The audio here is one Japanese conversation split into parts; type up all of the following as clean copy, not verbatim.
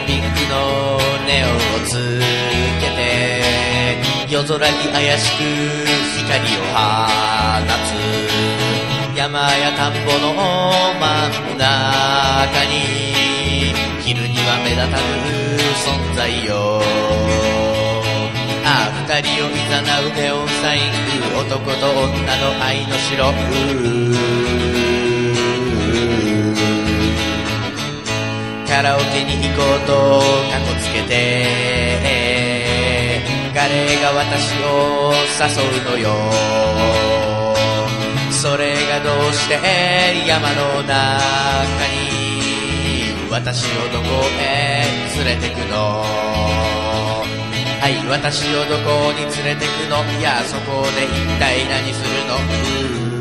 ピンクのネオンをつけて夜空に怪しく光を放つ。山や田んぼの真ん中に昼には目立たぬ存在よ。ああ、二人を誘うネオンサイン、男と女の愛の城。カラオケに行こうとかこつけて彼が私を誘うのよ。それがどうして山の中に私をどこへ連れてくの。はい、私をどこに連れてくの。いや、そこで一体何するの。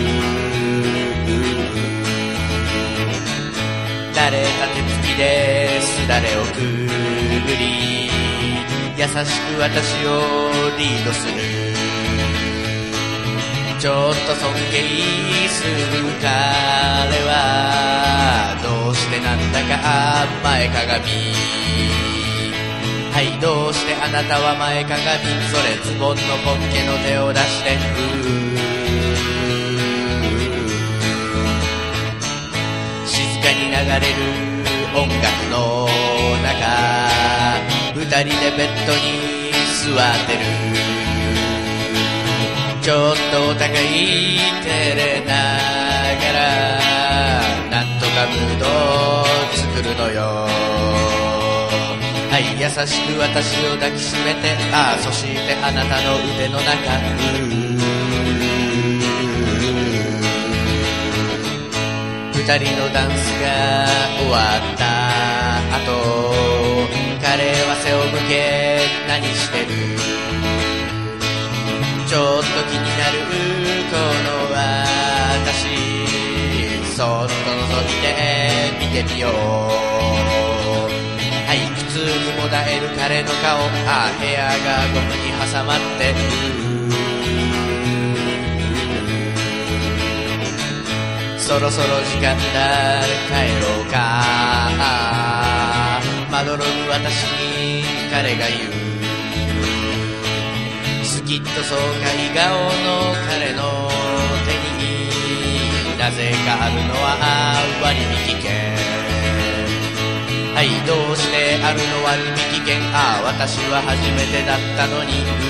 慣れた手つきですだれをくぐり優しく私をリードする。ちょっと尊敬する彼はどうしてなんだか前かがみ。はい、どうしてあなたは前かがみ。それズボンのポッケの手を出して静かに流れる音楽の中二人でベッドに座ってる。ちょっとお互い照れながらなんとかムードを作るのよ。はい、優しく私を抱きしめてああ、そしてあなたの腕の中二人のダンスが終わった後彼は背を向け何してる。ちょっと気になるこの私そっと覗いて見てみよう。はい、普通にもだえる彼の顔ああ、部屋がゴムに挟まってそろそろ時間だ帰ろうか。まどろむ私に彼が言う。スキッと爽快顔の彼の手になぜかあるのは割引券。はい、どうしてあるの割引券。ああ、私は初めてだったのに